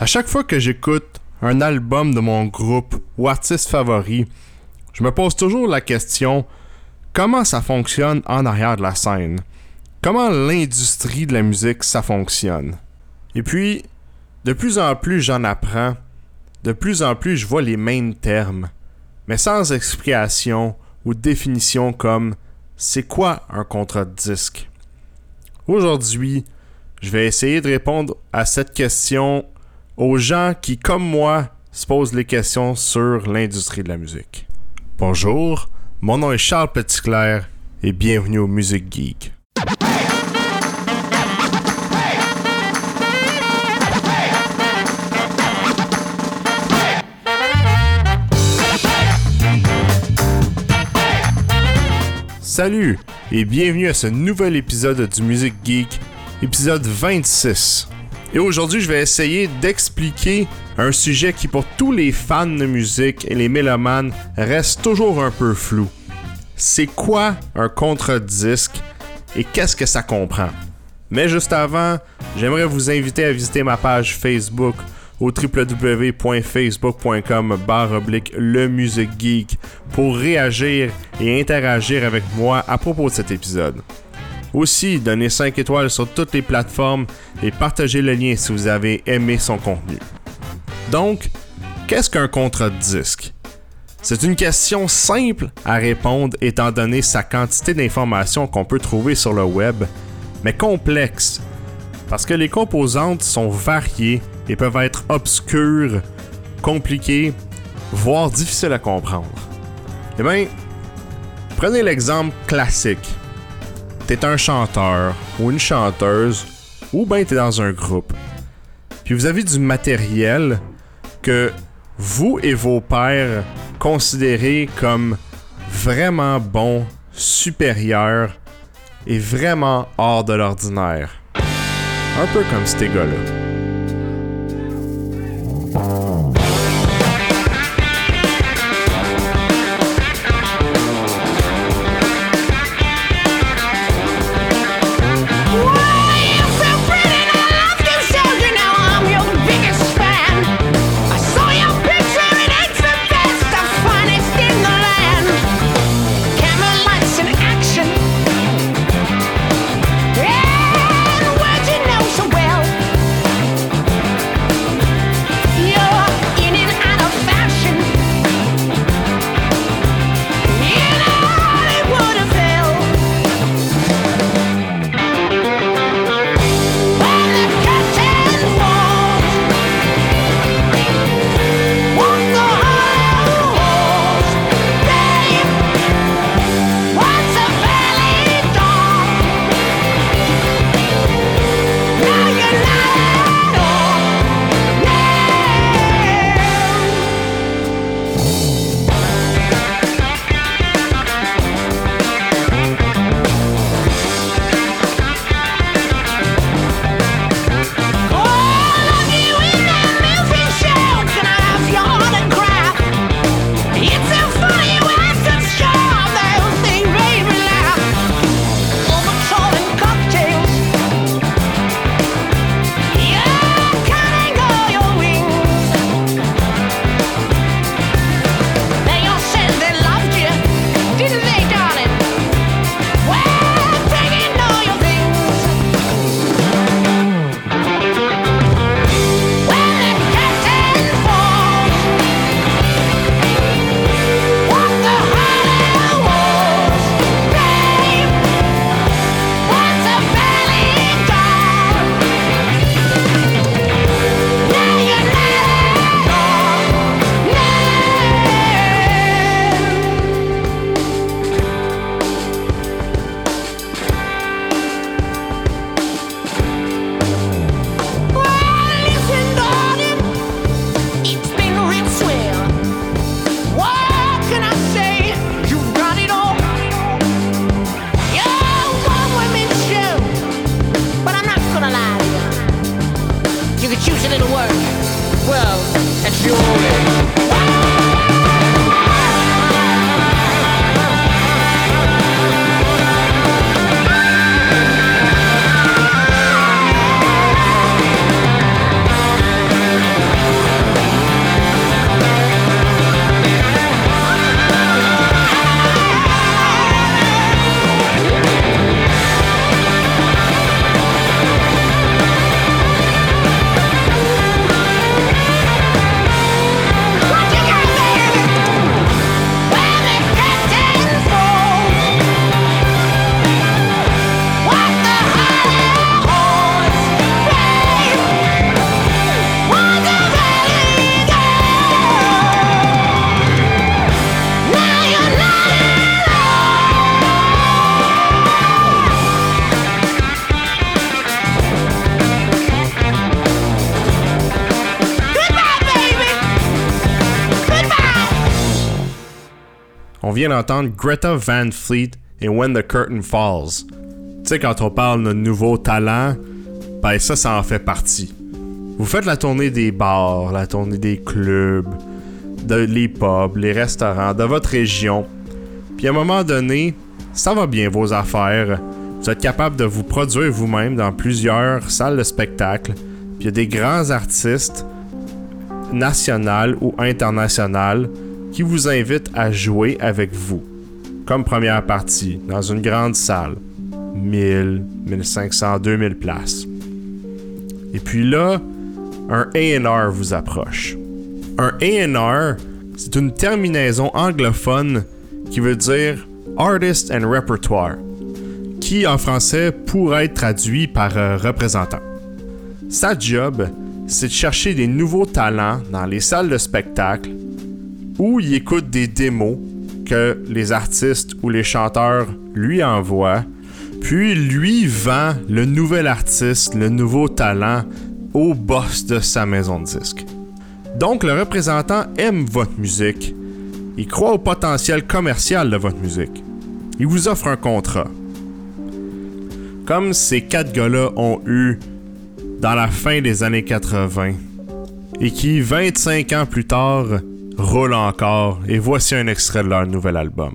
À chaque fois que j'écoute un album de mon groupe ou artiste favori, je me pose toujours la question: comment ça fonctionne en arrière de la scène? Comment l'industrie de la musique, ça fonctionne? Et puis, de plus en plus j'en apprends, de plus en plus je vois les mêmes termes, mais sans explication ou définition comme c'est quoi un contrat de disque? Aujourd'hui, je vais essayer de répondre à cette question aux gens qui, comme moi, se posent les questions sur l'industrie de la musique. Bonjour, mon nom est Charles Petitclerc et bienvenue au Music Geek. Salut et bienvenue à ce nouvel épisode du Music Geek, épisode 26. Et aujourd'hui, je vais essayer d'expliquer un sujet qui, pour tous les fans de musique et les mélomanes, reste toujours un peu flou. C'est quoi un contrat de disque et qu'est-ce que ça comprend? Mais juste avant, j'aimerais vous inviter à visiter ma page Facebook au www.facebook.com/lemusicgeek pour réagir et interagir avec moi à propos de cet épisode. Aussi, donnez 5 étoiles sur toutes les plateformes et partagez le lien si vous avez aimé son contenu. Donc, qu'est-ce qu'un contrat de disque? C'est une question simple à répondre étant donné sa quantité d'informations qu'on peut trouver sur le web, mais complexe, parce que les composantes sont variées et peuvent être obscures, compliquées, voire difficiles à comprendre. Eh bien, prenez l'exemple classique. T'es un chanteur ou une chanteuse, ou bien t'es dans un groupe. Puis vous avez du matériel que vous et vos pairs considérez comme vraiment bon, supérieur et vraiment hors de l'ordinaire. Un peu comme ces gars-là. on vient d'entendre Greta Van Fleet et When the Curtain Falls. Tu sais, quand on parle de nouveaux talents, ben ça en fait partie. Vous faites la tournée des bars, la tournée des clubs, les pubs, les restaurants de votre région. Puis à un moment donné, ça va bien vos affaires. Vous êtes capable de vous produire vous-même dans plusieurs salles de spectacle. Puis il y a des grands artistes nationaux ou internationaux qui vous invitent à jouer avec vous. Comme première partie, dans une grande salle. 1000, 1500, 2000 places. Et puis là, un A&R vous approche. Un A&R, c'est une terminaison anglophone qui veut dire Artist and Repertoire, qui en français pourrait être traduit par représentant. Sa job, c'est de chercher des nouveaux talents dans les salles de spectacle où il écoute des démos que les artistes ou les chanteurs lui envoient, puis lui vend le nouvel artiste, le nouveau talent au boss de sa maison de disques. Donc le représentant aime votre musique, il croit au potentiel commercial de votre musique. Il vous offre un contrat. Comme ces 4 gars-là ont eu dans la fin des années 80 et qui, 25 ans plus tard, roulent encore, et voici un extrait de leur nouvel album.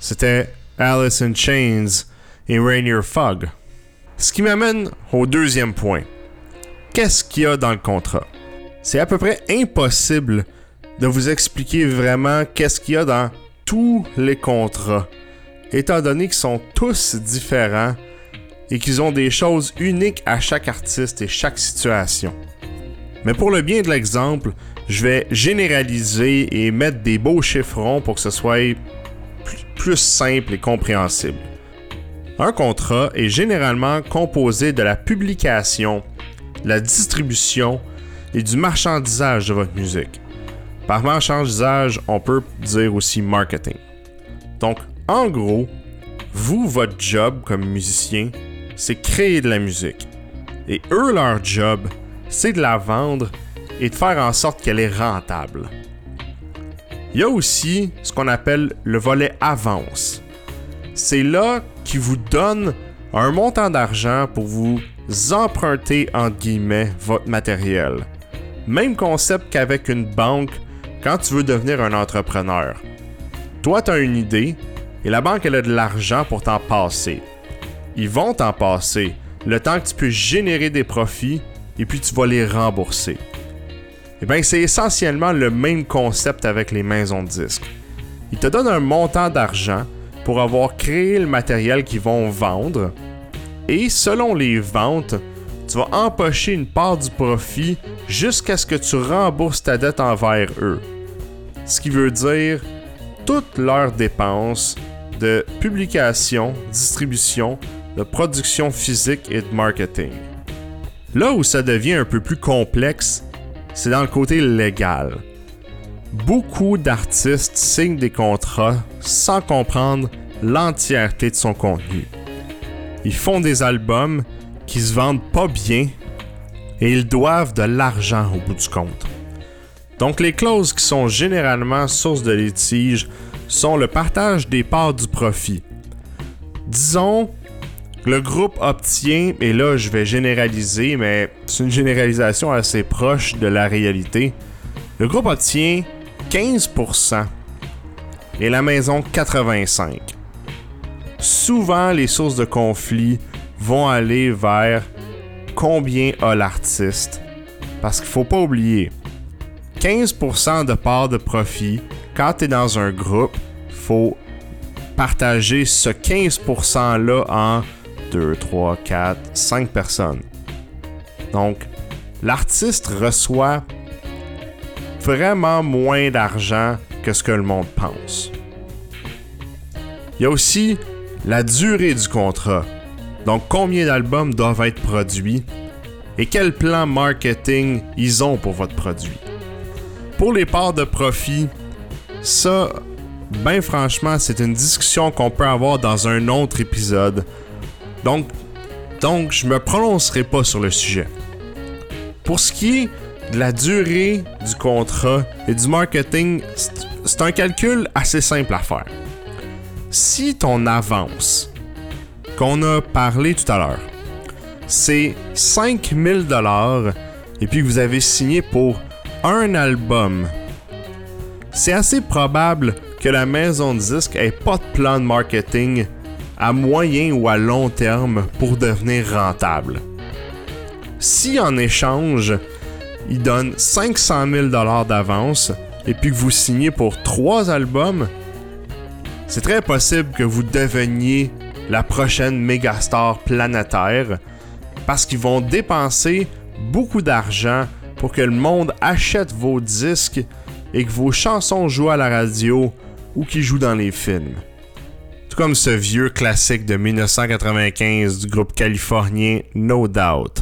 C'était Alice in Chains et Rainier Fog. Ce qui m'amène au deuxième point. Qu'est-ce qu'il y a dans le contrat? C'est à peu près impossible de vous expliquer vraiment qu'est-ce qu'il y a dans tous les contrats, étant donné qu'ils sont tous différents et qu'ils ont des choses uniques à chaque artiste et chaque situation. Mais pour le bien de l'exemple, je vais généraliser et mettre des beaux chiffrons pour que ce soit plus simple et compréhensible. Un contrat est généralement composé de la publication, la distribution et du marchandisage de votre musique. Par marchandisage, on peut dire aussi marketing. Donc, en gros, votre job comme musicien, c'est créer de la musique. Et eux, leur job, c'est de la vendre et de faire en sorte qu'elle est rentable. Il y a aussi ce qu'on appelle le volet avance. C'est là qu'ils vous donnent un montant d'argent pour vous emprunter, entre guillemets, votre matériel. Même concept qu'avec une banque quand tu veux devenir un entrepreneur. Toi, tu as une idée et la banque, elle a de l'argent pour t'en passer. Ils vont t'en passer le temps que tu peux générer des profits et puis tu vas les rembourser. Eh bien, c'est essentiellement le même concept avec les maisons de disques. Ils te donnent un montant d'argent pour avoir créé le matériel qu'ils vont vendre et selon les ventes, tu vas empocher une part du profit jusqu'à ce que tu rembourses ta dette envers eux. Ce qui veut dire toutes leurs dépenses de publication, distribution, de production physique et de marketing. Là où ça devient un peu plus complexe, c'est dans le côté légal. Beaucoup d'artistes signent des contrats sans comprendre l'entièreté de son contenu. Ils font des albums qui se vendent pas bien et ils doivent de l'argent au bout du compte. Donc les clauses qui sont généralement source de litige sont le partage des parts du profit. Disons, le groupe obtient, et là je vais généraliser, mais c'est une généralisation assez proche de la réalité, le groupe obtient 15% et la maison 85%. Souvent, les sources de conflit vont aller vers combien a l'artiste. Parce qu'il ne faut pas oublier, 15% de part de profit, quand tu es dans un groupe, il faut partager ce 15%-là en 2, 3, 4, 5 personnes. Donc, l'artiste reçoit vraiment moins d'argent que ce que le monde pense. Il y a aussi la durée du contrat. Donc, combien d'albums doivent être produits et quel plan marketing ils ont pour votre produit. Pour les parts de profit, ça, ben franchement, c'est une discussion qu'on peut avoir dans un autre épisode. Donc je me prononcerai pas sur le sujet. Pour ce qui est de la durée du contrat et du marketing, c'est un calcul assez simple à faire. Si ton avance, qu'on a parlé tout à l'heure, c'est 5 000 $ et puis que vous avez signé pour un album, c'est assez probable que la maison de disques n'ait pas de plan de marketing à moyen ou à long terme pour devenir rentable. Si en échange, ils donnent 500 000 $ d'avance et puis que vous signez pour 3 albums, c'est très possible que vous deveniez la prochaine mégastar planétaire parce qu'ils vont dépenser beaucoup d'argent pour que le monde achète vos disques et que vos chansons jouent à la radio ou qu'ils jouent dans les films. Tout comme ce vieux classique de 1995 du groupe californien No Doubt.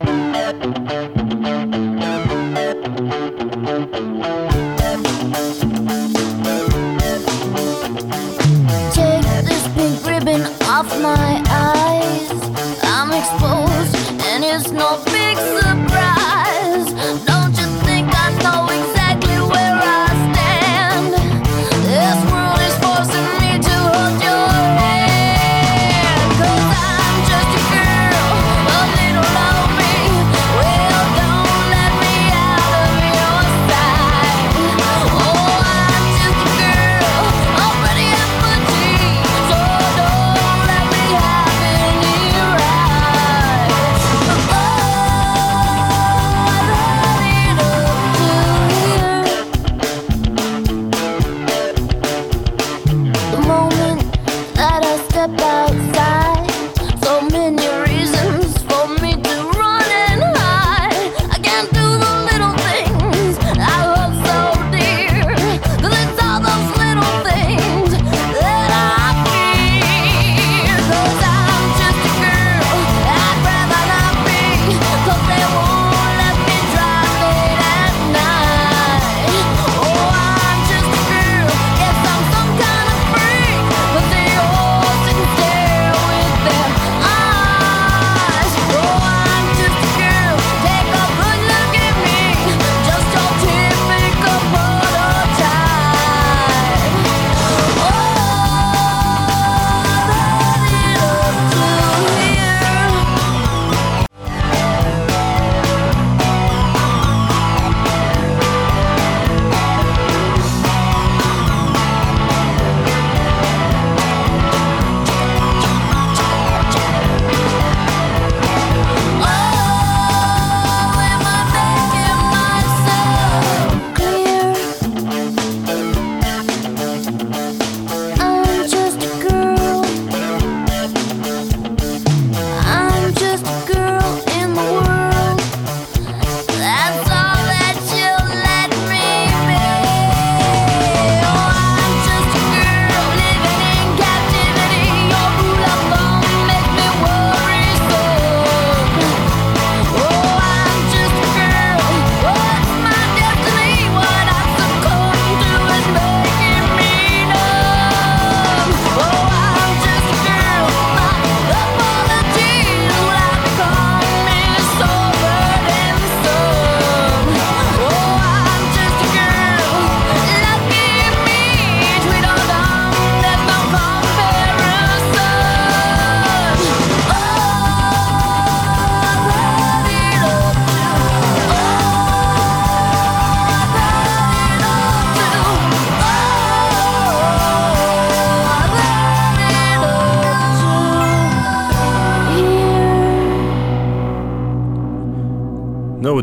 Off my eyes, I'm exposed, and it's no big surprise. Don't you think I know exactly where I stand? This world is forcing me to hold your hand. 'Cause I'm just a girl, a little lonely. Well, don't let me out of your sight.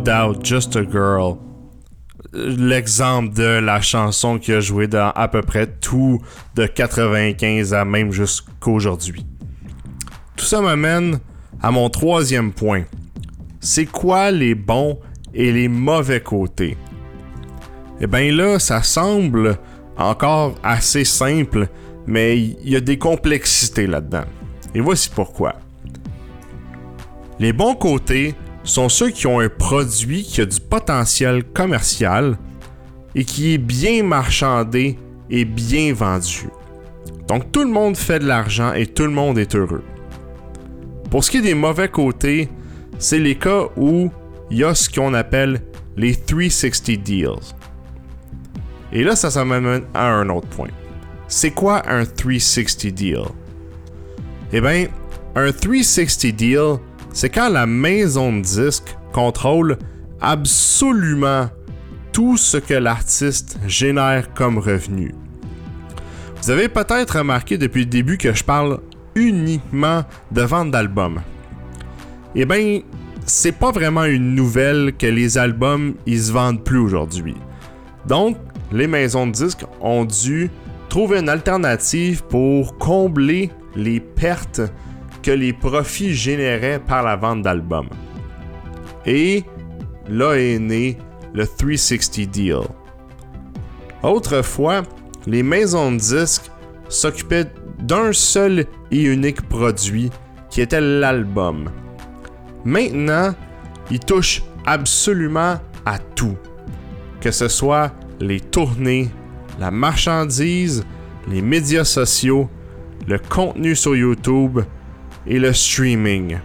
Doubt, Just a Girl, l'exemple de la chanson qui a joué dans à peu près tout de 95 à même jusqu'aujourd'hui. Tout ça m'amène à mon troisième point. C'est quoi les bons et les mauvais côtés? Eh bien là, ça semble encore assez simple, mais il y a des complexités là-dedans. Et voici pourquoi. Les bons côtés sont ceux qui ont un produit qui a du potentiel commercial et qui est bien marchandé et bien vendu. Donc tout le monde fait de l'argent et tout le monde est heureux. Pour ce qui est des mauvais côtés, c'est les cas où il y a ce qu'on appelle les 360 deals. Et là, ça m'amène à un autre point. C'est quoi un 360 deal? Eh bien, un 360 deal, c'est quand la maison de disques contrôle absolument tout ce que l'artiste génère comme revenu. Vous avez peut-être remarqué depuis le début que je parle uniquement de vente d'albums. Eh bien, c'est pas vraiment une nouvelle que les albums, ils se vendent plus aujourd'hui. Donc, les maisons de disques ont dû trouver une alternative pour combler les pertes que les profits généraient par la vente d'albums. Et là est né le 360 deal. Autrefois, les maisons de disques s'occupaient d'un seul et unique produit qui était l'album. Maintenant, ils touchent absolument à tout, que ce soit les tournées, la marchandise, les médias sociaux, le contenu sur YouTube et le streaming.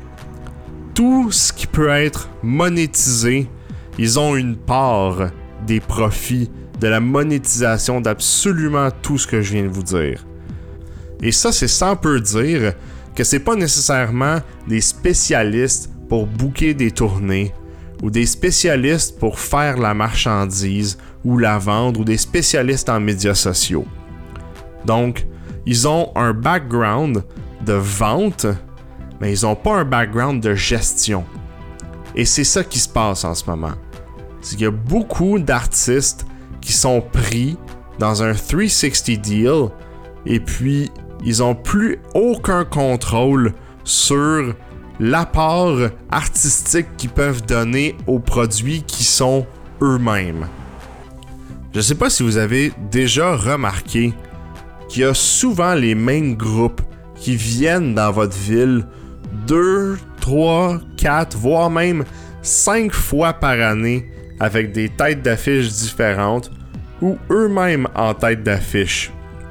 Tout ce qui peut être monétisé, ils ont une part des profits de la monétisation d'absolument tout ce que je viens de vous dire. Et ça, c'est sans peu dire que c'est pas nécessairement des spécialistes pour booker des tournées ou des spécialistes pour faire la marchandise ou la vendre ou des spécialistes en médias sociaux. Donc, ils ont un background de vente, mais ils n'ont pas un background de gestion. Et c'est ça qui se passe en ce moment. C'est qu'il y a beaucoup d'artistes qui sont pris dans un 360 deal et puis ils n'ont plus aucun contrôle sur l'apport artistique qu'ils peuvent donner aux produits qui sont eux-mêmes. Je ne sais pas si vous avez déjà remarqué qu'il y a souvent les mêmes groupes qui viennent dans votre ville 2, 3, 4, voire même 5 fois par année avec des têtes d'affiche différentes ou eux-mêmes en tête d'affiche.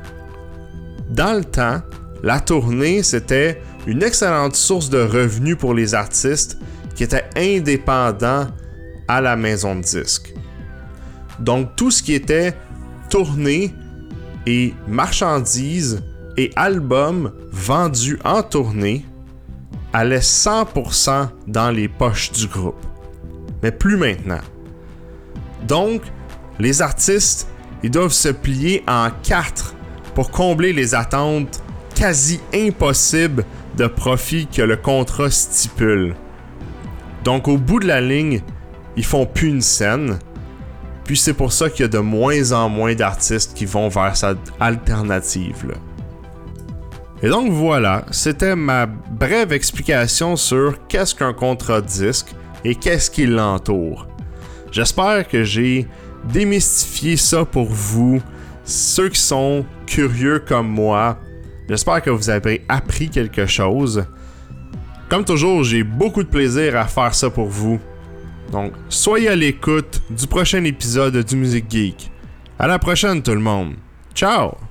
Dans le temps, la tournée, c'était une excellente source de revenus pour les artistes qui étaient indépendants à la maison de disques. Donc tout ce qui était tournée et marchandises et albums vendus en tournée allait 100% dans les poches du groupe. Mais plus maintenant. Donc, les artistes, ils doivent se plier en 4 pour combler les attentes quasi impossibles de profit que le contrat stipule. Donc, au bout de la ligne, ils font plus une scène. Puis c'est pour ça qu'il y a de moins en moins d'artistes qui vont vers cette alternative-là. Et donc voilà, c'était ma brève explication sur qu'est-ce qu'un contrat disque et qu'est-ce qui l'entoure. J'espère que j'ai démystifié ça pour vous, ceux qui sont curieux comme moi. J'espère que vous avez appris quelque chose. Comme toujours, j'ai beaucoup de plaisir à faire ça pour vous. Donc, soyez à l'écoute du prochain épisode du Music Geek. À la prochaine tout le monde. Ciao!